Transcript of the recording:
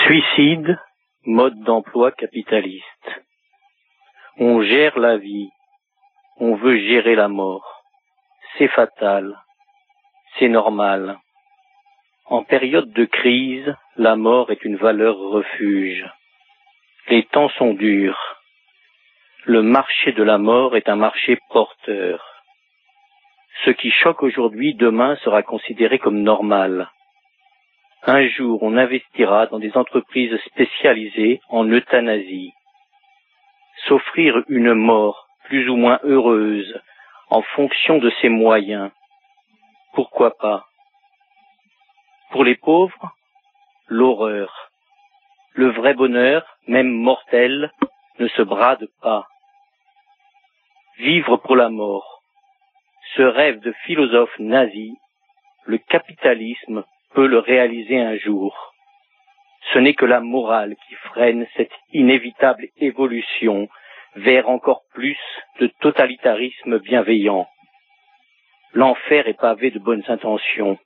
Suicide, mode d'emploi capitaliste. On gère la vie, on veut gérer la mort. C'est fatal, c'est normal. En période de crise, la mort est une valeur refuge. Les temps sont durs. Le marché de la mort est un marché porteur. Ce qui choque aujourd'hui, demain sera considéré comme normal. Un jour, on investira dans des entreprises spécialisées en euthanasie. S'offrir une mort plus ou moins heureuse en fonction de ses moyens, pourquoi pas? Pour les pauvres, l'horreur. Le vrai bonheur, même mortel, ne se brade pas. Vivre pour la mort. Ce rêve de philosophe nazi, le capitalisme peut le réaliser un jour. Ce n'est que la morale qui freine cette inévitable évolution vers encore plus de totalitarisme bienveillant. L'enfer est pavé de bonnes intentions.